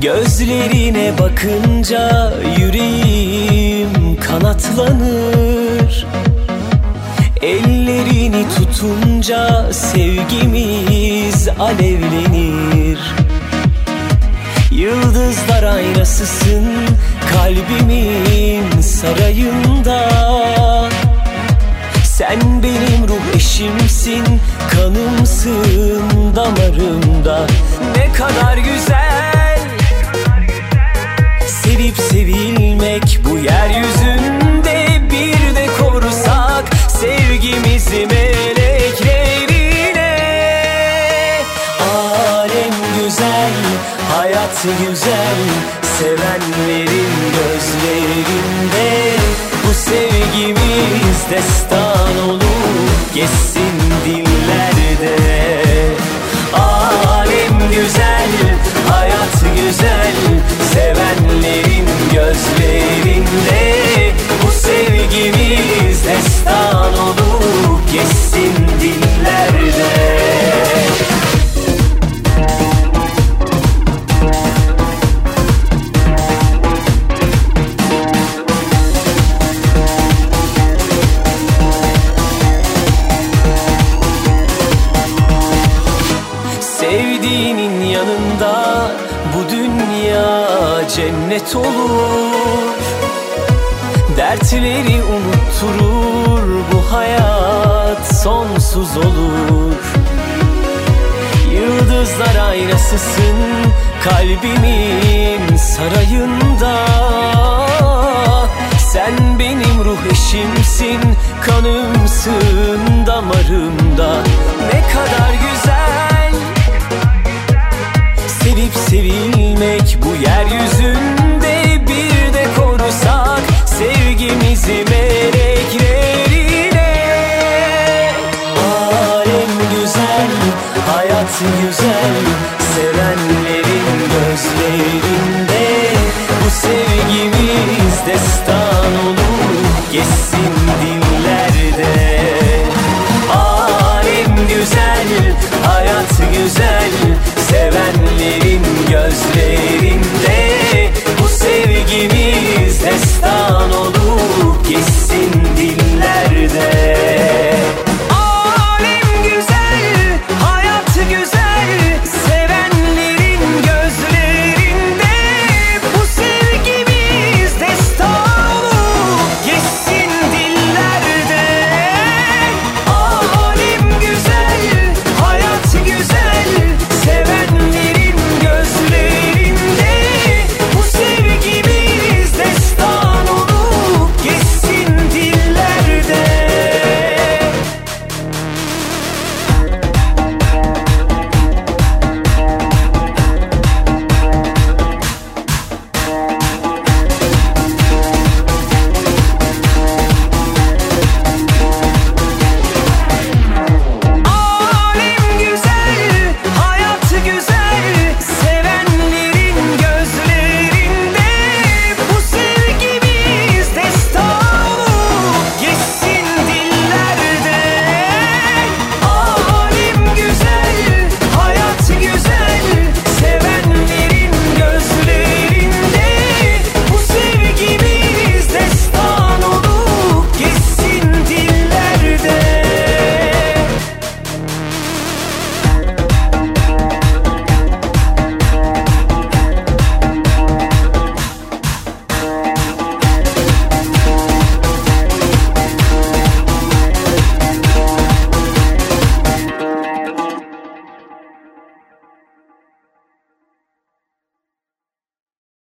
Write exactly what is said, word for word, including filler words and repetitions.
Gözlerine bakınca yüreğim kanatlanır. Ellerini tutunca sevgimiz alevlenir. Yıldızlar aynasısın kalbimin sarayında. Sen benim ruh eşimsin, kanımsın damarımda. Ne kadar güzel sevip sevilmek bu yeryüzünde. Bir de korusak sevgimizi meleklerine. Alem güzel, hayat güzel, sevenlerin gözlerinde. Bu sevgimiz destan olup geçsin dillerde. Alem güzel, hayat güzel, sevenlerin gözlerinde. Bu sevgimiz destan olup geçsin dillerde. Sevdiğinin yanında bu dünya cennet olur. Dertleri unutturur, bu hayat sonsuz olur. Yıldızlar aynasısın kalbimin sarayında. Sen benim ruh eşimsin, kanımsın damarımda. Ne kadar güzel sevip sevilmek bu yeryüzünde.